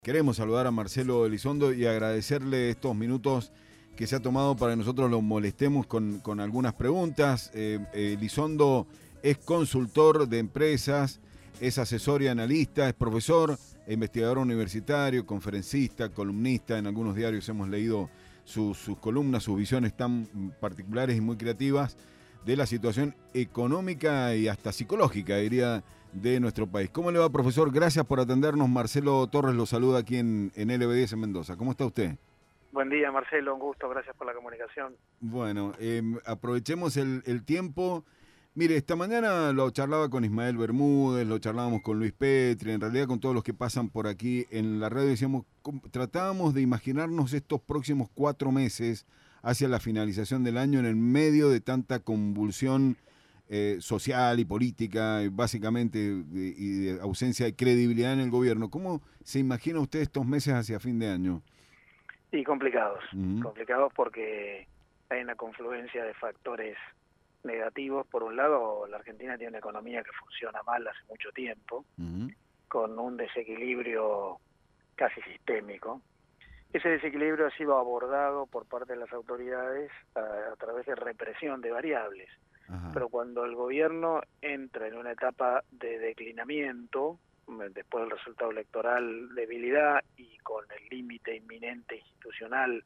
Queremos saludar a Marcelo Elizondo y agradecerle estos minutos que se ha tomado para que nosotros lo molestemos con algunas preguntas. Elizondo es consultor de empresas, es asesor y analista, es profesor, investigador universitario, conferencista, columnista. En algunos diarios hemos leído sus columnas, sus visiones tan particulares y muy creativas de la situación económica y hasta psicológica, diría, de nuestro país. ¿Cómo le va, profesor? Gracias por atendernos. Marcelo Torres lo saluda aquí en LB10 en Mendoza. ¿Cómo está usted? Buen día, Marcelo. Un gusto. Gracias por la comunicación. Bueno, aprovechemos el tiempo. Mire, esta mañana lo charlaba con Ismael Bermúdez, lo charlábamos con Luis Petri, en realidad con todos los que pasan por aquí en la radio. Decíamos, tratábamos de imaginarnos estos próximos 4 meses hacia la finalización del año en el medio de tanta convulsión social y política, básicamente, y de ausencia de credibilidad en el gobierno. ¿Cómo se imagina usted estos meses hacia fin de año? Y complicados. Complicados porque hay una confluencia de factores negativos. Por un lado, la Argentina tiene una economía que funciona mal hace mucho tiempo, con un desequilibrio casi sistémico. Ese desequilibrio ha sido abordado por parte de las autoridades a través de represión de variables. Ajá. Pero cuando el gobierno entra en una etapa de declinamiento, después del resultado electoral, debilidad, y con el límite inminente institucional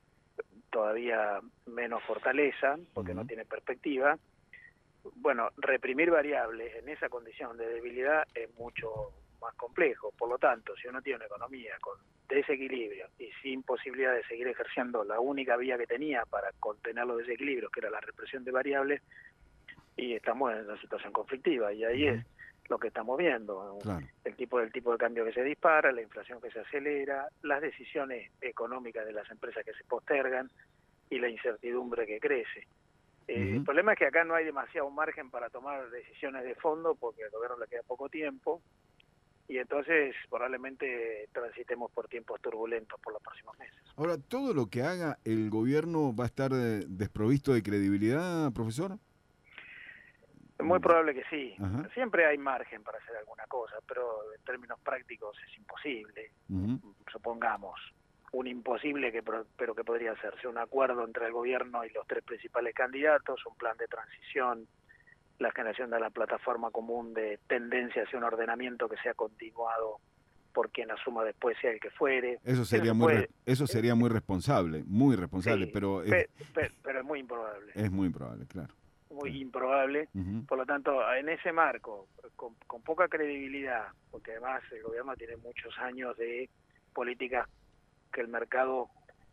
todavía menos fortaleza, porque no tiene perspectiva, bueno, reprimir variables en esa condición de debilidad es mucho más complejo. Por lo tanto, si uno tiene una economía con desequilibrio y sin posibilidad de seguir ejerciendo la única vía que tenía para contener los desequilibrios, que era la represión de variables, y estamos en una situación conflictiva, y ahí es lo que estamos viendo. Claro. El tipo de cambio que se dispara, la inflación que se acelera, las decisiones económicas de las empresas que se postergan y la incertidumbre que crece. El problema es que acá no hay demasiado margen para tomar decisiones de fondo porque al gobierno le queda poco tiempo, y entonces probablemente transitemos por tiempos turbulentos por los próximos meses. Ahora, ¿todo lo que haga el gobierno va a estar desprovisto de credibilidad, profesor? Muy probable que sí. Ajá. Siempre hay margen para hacer alguna cosa, pero en términos prácticos es imposible. Supongamos un imposible, pero que podría hacerse un acuerdo entre el gobierno y los 3 principales candidatos, un plan de transición, la generación de la plataforma común de tendencia hacia un ordenamiento que sea continuado por quien asuma después, sea el que fuere. Eso sería muy responsable, sí, pero es muy improbable. Es muy improbable, claro. Muy improbable. Por lo tanto, en ese marco, con poca credibilidad, porque además el gobierno tiene muchos años de políticas que el mercado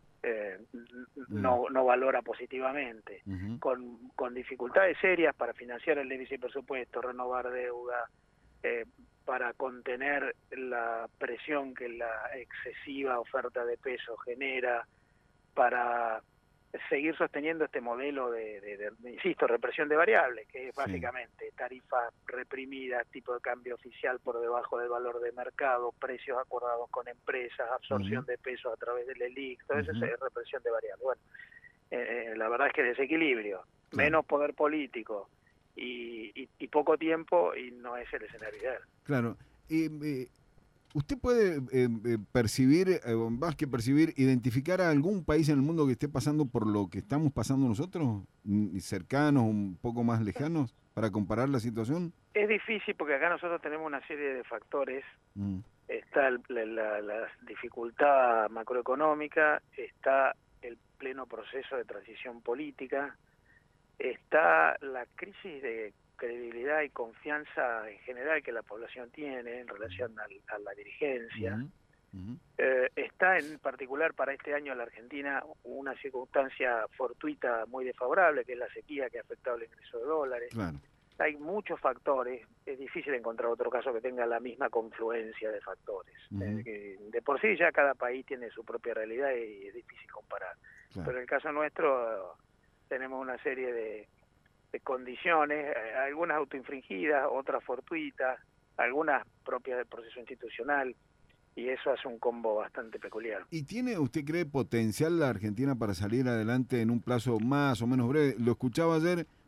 no valora positivamente, con dificultades serias para financiar el déficit de presupuesto, renovar deuda, para contener la presión que la excesiva oferta de pesos genera, para seguir sosteniendo este modelo de insisto, represión de variables, que es básicamente tarifas reprimidas, tipo de cambio oficial por debajo del valor de mercado, precios acordados con empresas, absorción de pesos a través del ELIC, todo eso es represión de variables. Bueno, la verdad es que desequilibrio, menos poder político y poco tiempo, y no es el escenario ideal. Claro. ¿Usted puede percibir, más que percibir, identificar a algún país en el mundo que esté pasando por lo que estamos pasando nosotros, cercanos, un poco más lejanos, para comparar la situación? Es difícil porque acá nosotros tenemos una serie de factores. Está la dificultad macroeconómica, está el pleno proceso de transición política, está la crisis de credibilidad y confianza en general que la población tiene en relación a la dirigencia. Está en particular para este año en la Argentina una circunstancia fortuita muy desfavorable, que es la sequía que ha afectado el ingreso de dólares. Claro. Hay muchos factores, es difícil encontrar otro caso que tenga la misma confluencia de factores. De por sí ya cada país tiene su propia realidad y es difícil comparar. Claro. Pero en el caso nuestro tenemos una serie de condiciones, algunas autoinfringidas, otras fortuitas, algunas propias del proceso institucional, y eso hace un combo bastante peculiar. ¿Y tiene, usted cree, potencial la Argentina para salir adelante en un plazo más o menos breve? Lo escuchaba ayer,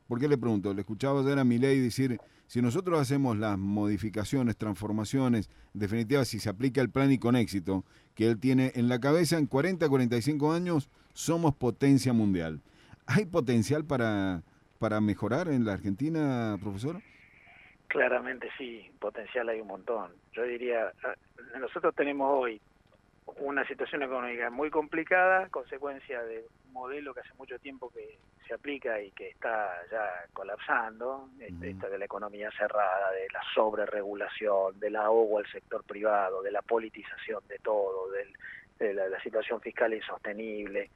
¿Por qué le pregunto? Le escuchaba ayer a Milei decir, si nosotros hacemos las modificaciones, transformaciones, en definitiva, si se aplica el plan y con éxito, que él tiene en la cabeza, en 40, 45 años, somos potencia mundial. ¿Hay potencial para mejorar en la Argentina, profesor? Claramente sí, potencial hay un montón. Yo diría, nosotros tenemos hoy una situación económica muy complicada, consecuencia de un modelo que hace mucho tiempo que se aplica y que está ya colapsando, esto de la economía cerrada, de la sobreregulación, del ahogo al sector privado, de la politización de todo, de la situación fiscal insostenible,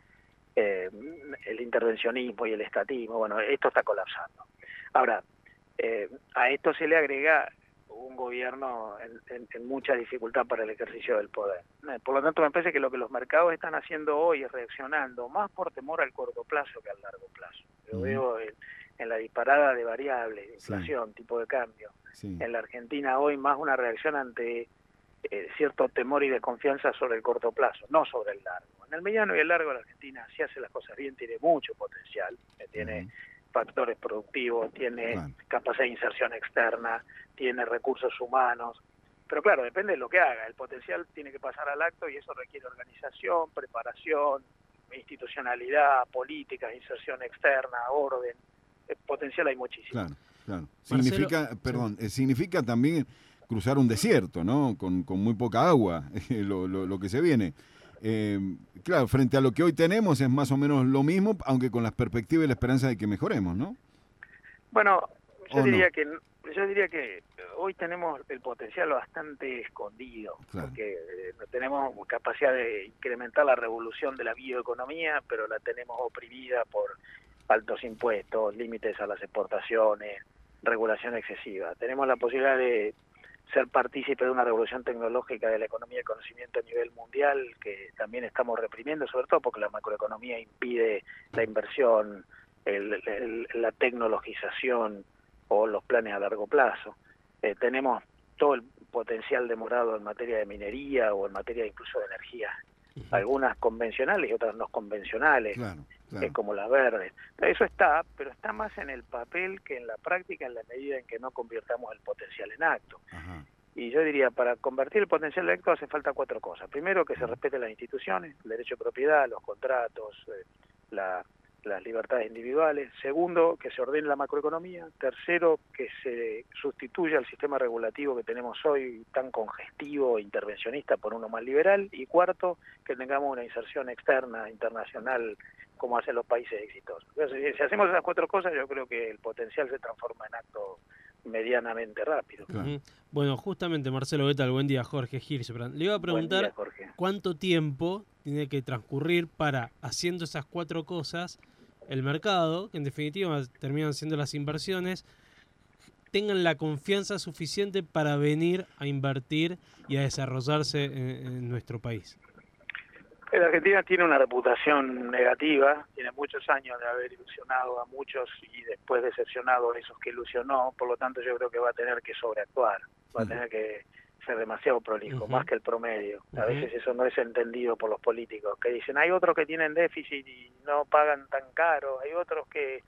el intervencionismo y el estatismo. Bueno, esto está colapsando. Ahora, a esto se le agrega un gobierno en mucha dificultad para el ejercicio del poder. Por lo tanto, me parece que lo que los mercados están haciendo hoy es reaccionando más por temor al corto plazo que al largo plazo. Lo veo en la disparada de variables, de inflación, tipo de cambio. En la Argentina hoy más una reacción ante cierto temor y desconfianza sobre el corto plazo, no sobre el largo. En el mediano y el largo la Argentina, si hace las cosas bien, tiene mucho potencial, tiene factores productivos, tiene capacidad de inserción externa, tiene recursos humanos, pero claro, depende de lo que haga. El potencial tiene que pasar al acto y eso requiere organización, preparación, institucionalidad, políticas, inserción externa, orden. El potencial hay muchísimo. Claro. Significa, significa también cruzar un desierto, ¿no? Con muy poca agua, lo que se viene. Claro, frente a lo que hoy tenemos es más o menos lo mismo, aunque con las perspectivas y la esperanza de que mejoremos, ¿no? Bueno, yo diría que hoy tenemos el potencial bastante escondido, porque tenemos capacidad de incrementar la revolución de la bioeconomía, pero la tenemos oprimida por altos impuestos, límites a las exportaciones, regulación excesiva. Tenemos la posibilidad de ser partícipe de una revolución tecnológica de la economía de conocimiento a nivel mundial, que también estamos reprimiendo, sobre todo porque la macroeconomía impide la inversión, la tecnologización o los planes a largo plazo. Tenemos todo el potencial demorado en materia de minería o en materia incluso de energía, algunas convencionales y otras no convencionales, como las verdes. Eso está, pero está más en el papel que en la práctica, en la medida en que no convirtamos el potencial en acto. Y yo diría, para convertir el potencial en acto hace falta 4 cosas. Primero, que se respeten las instituciones, el derecho de propiedad, los contratos, las libertades individuales. Segundo, que se ordene la macroeconomía. Tercero, que se sustituya el sistema regulativo que tenemos hoy tan congestivo e intervencionista por uno más liberal. Y cuarto, que tengamos una inserción externa, internacional, como hacen los países exitosos. Entonces, si hacemos esas 4 cosas, yo creo que el potencial se transforma en acto medianamente rápido. Bueno, justamente Marcelo, ¿qué tal? Buen día, Jorge Hirschbrand. Le iba a preguntar cuánto tiempo tiene que transcurrir para, haciendo esas 4 cosas, el mercado, que en definitiva terminan siendo las inversiones, tengan la confianza suficiente para venir a invertir y a desarrollarse en nuestro país. La Argentina tiene una reputación negativa, tiene muchos años de haber ilusionado a muchos y después decepcionado a esos que ilusionó, por lo tanto yo creo que va a tener que sobreactuar, va a tener que ser demasiado prolijo, más que el promedio. A veces eso no es entendido por los políticos, que dicen, hay otros que tienen déficit y no pagan tan caro, hay otros que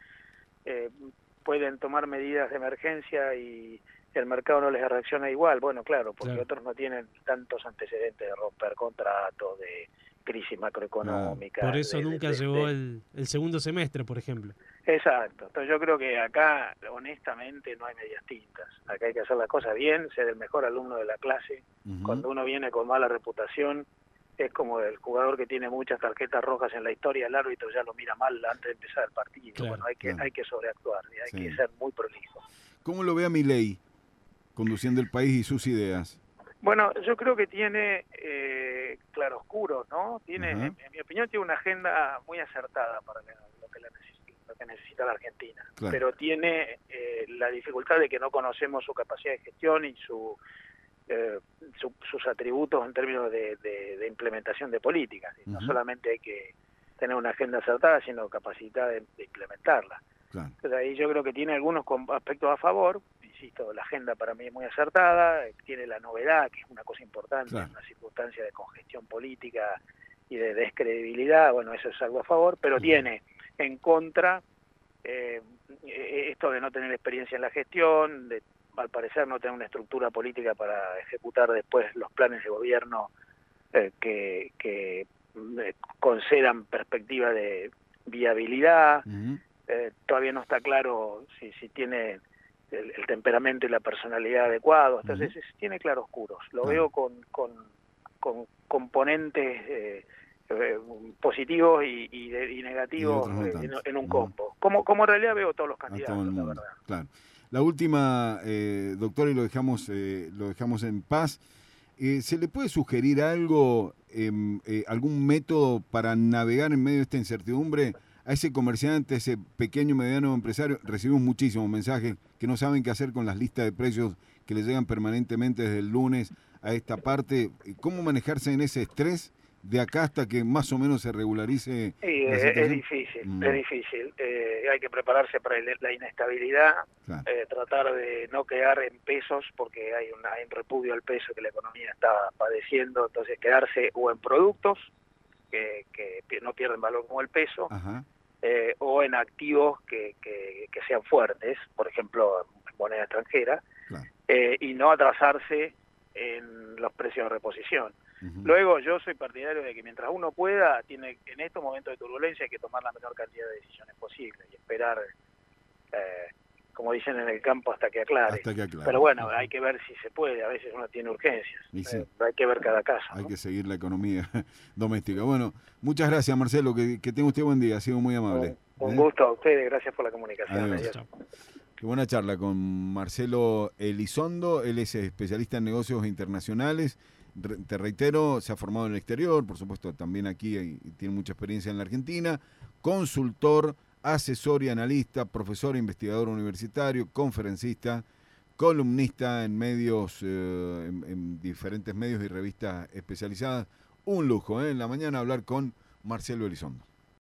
pueden tomar medidas de emergencia y el mercado no les reacciona igual. Bueno, claro, porque otros no tienen tantos antecedentes de romper contratos, de crisis macroeconómica. Por eso nunca llegó el segundo semestre, por ejemplo. Exacto. Entonces yo creo que acá, honestamente, no hay medias tintas. Acá hay que hacer las cosas bien, ser el mejor alumno de la clase. Cuando uno viene con mala reputación, es como el jugador que tiene muchas tarjetas rojas en la historia, el árbitro ya lo mira mal antes de empezar el partido. Bueno, hay que sobreactuar y hay que ser muy prolijo. ¿Cómo lo ve a Milei conduciendo el país y sus ideas? Bueno, yo creo que tiene claroscuros, ¿no? Tiene, en mi opinión, tiene una agenda muy acertada para lo que necesita la Argentina. Pero tiene la dificultad de que no conocemos su capacidad de gestión y sus atributos en términos de implementación de políticas. No solamente hay que tener una agenda acertada, sino capacidad de implementarla. Entonces ahí yo creo que tiene algunos aspectos a favor. Insisto, la agenda para mí es muy acertada, tiene la novedad, que es una cosa importante, en una circunstancia de congestión política y de descredibilidad. Bueno, eso es algo a favor, pero tiene en contra esto de no tener experiencia en la gestión, de al parecer no tener una estructura política para ejecutar después los planes de gobierno que concedan perspectiva de viabilidad. Todavía no está claro si tiene el temperamento y la personalidad adecuados, entonces tiene claroscuros. Lo veo con componentes positivos y negativos en un combo. Como en realidad veo todos los candidatos, la verdad. Claro. La última, doctor, y lo dejamos en paz. ¿Se le puede sugerir algo, algún método para navegar en medio de esta incertidumbre a ese comerciante, a ese pequeño mediano empresario? Recibimos muchísimos mensajes que no saben qué hacer con las listas de precios que les llegan permanentemente desde el lunes a esta parte. ¿Cómo manejarse en ese estrés de acá hasta que más o menos se regularice? Sí, es difícil, es difícil. Hay que prepararse para la inestabilidad, claro. Tratar de no quedar en pesos, porque hay un repudio al peso que la economía está padeciendo, entonces quedarse o en productos que no pierden valor como el peso, o en activos que sean fuertes, por ejemplo, en moneda extranjera, claro. Y no atrasarse en los precios de reposición. Luego yo soy partidario de que mientras uno pueda, en estos momentos de turbulencia hay que tomar la menor cantidad de decisiones posibles y esperar, como dicen en el campo, hasta que aclare. Pero bueno, hay que ver si se puede, a veces uno tiene urgencias, sí. Hay que ver cada caso. Hay que seguir la economía doméstica. Bueno, muchas gracias, Marcelo, que tenga usted buen día, ha sido muy amable. Un gusto a ustedes, gracias por la comunicación. Adiós. Qué buena charla con Marcelo Elizondo, él es especialista en negocios internacionales. Te reitero, se ha formado en el exterior, por supuesto también aquí y tiene mucha experiencia en la Argentina, consultor, asesor y analista, profesor e investigador universitario, conferencista, columnista en medios, en diferentes medios y revistas especializadas. Un lujo, en la mañana hablar con Marcelo Elizondo.